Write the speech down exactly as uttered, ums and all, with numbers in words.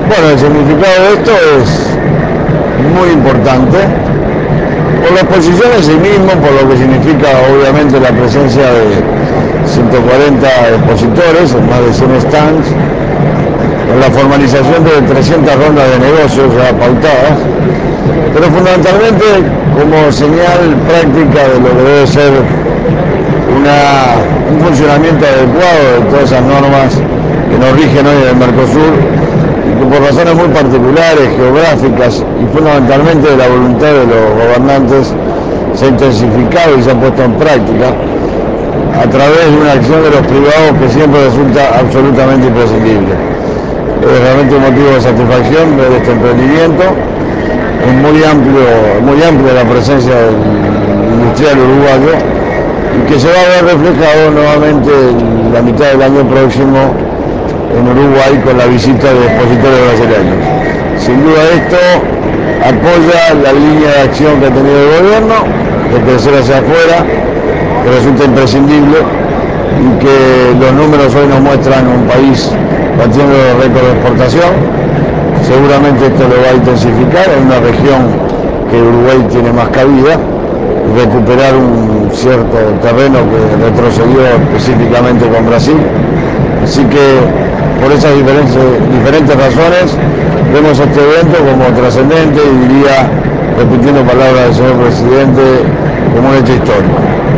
Bueno, el significado de esto es muy importante por la exposición en sí mismo, por lo que significa obviamente la presencia de ciento cuarenta expositores en más de cien stands, en la formalización de trescientas rondas de negocios ya pautadas, pero fundamentalmente como señal práctica de lo que debe ser una, un funcionamiento adecuado de todas esas normas que nos rigen hoy en el Mercosur y que por razones muy particulares, geográficas y fundamentalmente de la voluntad de los gobernantes se ha intensificado y se ha puesto en práctica a través de una acción de los privados que siempre resulta absolutamente imprescindible. Es realmente un motivo de satisfacción ver este emprendimiento. Es muy amplio, muy amplia la presencia del industrial uruguayo y que se va a ver reflejado nuevamente en la mitad del año próximo en Uruguay con la visita de expositores brasileños. Sin duda esto apoya la línea de acción que ha tenido el gobierno de crecer hacia afuera, que resulta imprescindible y que los números hoy nos muestran un país batiendo récord de exportación. Seguramente esto lo va a intensificar en una región que Uruguay tiene más cabida, recuperar un cierto terreno que retrocedió específicamente con Brasil. Así que por esas diferentes, diferentes razones vemos este evento como trascendente y diría, repitiendo palabras del señor presidente, como un hecho histórico.